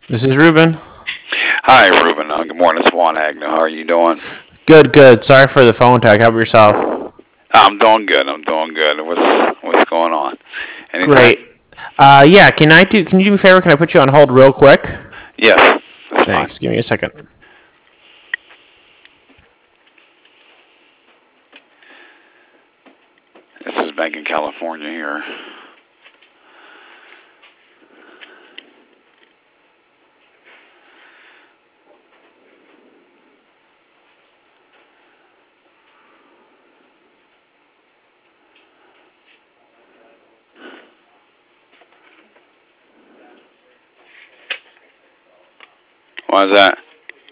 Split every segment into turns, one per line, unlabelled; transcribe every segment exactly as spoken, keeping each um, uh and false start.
This is Ruben.
Hi, Ruben. Uh, good morning. It's Juan Agnew. How are you doing?
Good, good. Sorry for the phone tag. How about yourself?
I'm doing good. I'm doing good. What's what's going on? Anything?
Great. Uh, yeah. Can I do? Can you do me a favor? Can I put you on hold real quick?
Yes, that's fine.
Thanks. Give me a second.
This is Bank in California here. Why is that?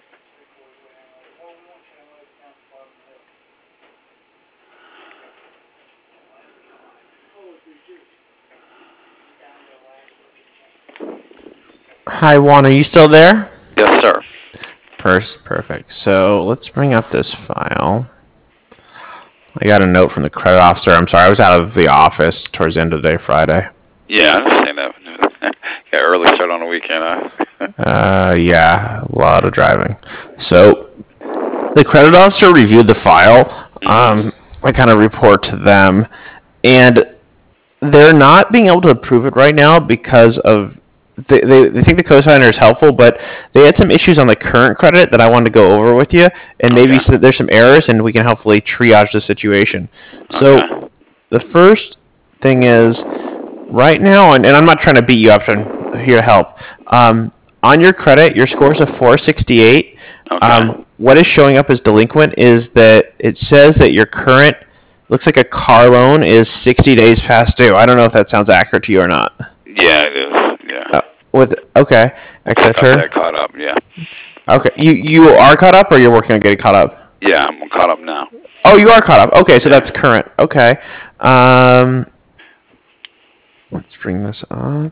Hi, Juan. Are you still there?
Yes, sir.
Pers- perfect. So let's bring up this file. I got a note from the credit officer. I'm sorry, I was out of the office towards the end of the day Friday.
Yeah, I understand that. Got early start on the weekend, huh?
Uh, yeah, a lot of driving. So the credit officer reviewed the file. Um, I kind of report to them, and they're not being able to approve it right now because of they, they, they think the cosigner is helpful, but they had some issues on the current credit that I wanted to go over with you, and maybe
Okay.
so there's some errors, and we can hopefully triage the situation.
Okay.
So the first thing is right now, and, and I'm not trying to beat you up, I'm here to help. Um, on your credit, your score is a four sixty-eight.
Okay.
Um, what is showing up as delinquent is that it says that your current looks like a car loan is sixty days past due. I don't know if that sounds accurate to you or not.
Yeah, it is. Yeah.
Uh, with okay,
I got
etc.
that caught up. Yeah.
Okay, you you are caught up, or you're working on getting caught up?
Yeah, I'm caught up now.
Oh, you are caught up. Okay, so
Yeah.
that's current. Okay. Um, let's bring this up.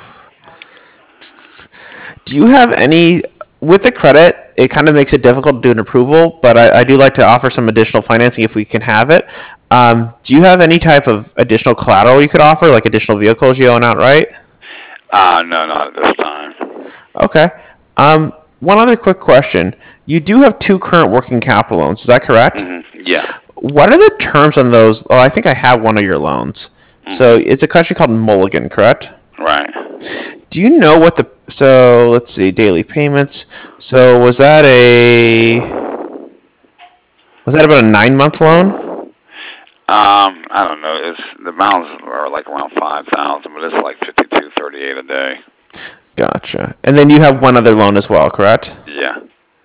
Do you have any with the credit? It kind of makes it difficult to do an approval, but I, I do like to offer some additional financing if we can have it. Um, do you have any type of additional collateral you could offer, like additional vehicles you own outright?
Uh, no, not at this time.
Okay. Um, one other quick question. You do have two current working capital loans, is that correct?
Mhm. Yeah.
What are the terms on those? Oh, I think I have one of your loans. So
Mhm.
it's a country called Mulligan, correct?
Right.
Do you know what the so let's see daily payments. So was that a was that about a nine month loan?
Um, I don't know. It's the amounts are like around five thousand, but it's like fifty two thirty eight a day.
Gotcha. And then you have one other loan as well, correct?
Yeah.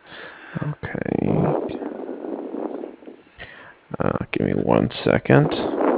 Okay. Uh, give me one second.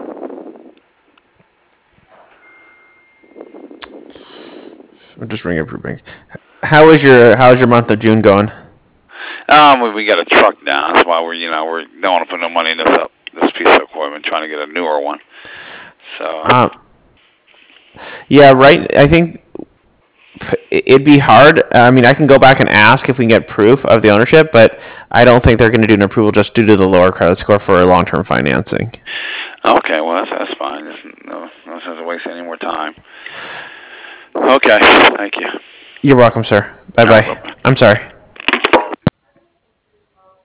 I'm just ringing up your bank. How is your How's your month of June going?
Um, we, we got a truck down. That's why we're you know we don't want to put no money into this, this piece of equipment, trying to get a newer one. So
Um, yeah, right. I think it'd be hard. I mean, I can go back and ask if we can get proof of the ownership, but I don't think they're going to do an approval just due to the lower credit score for long-term financing.
okay, well that's that's fine. There's no no sense of wasting any more time. Okay, thank you.
You're welcome, sir. Bye
All right,
bye.
bye bye.
I'm sorry.